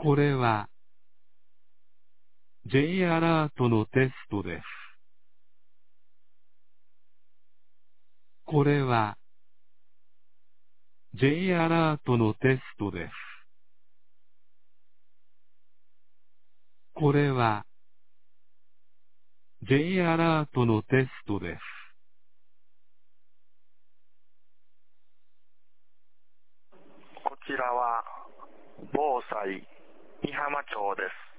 これは J アラートのテストです。これは J アラートのテストです。これは J アラートのテストです。 こちらは防災美浜町です。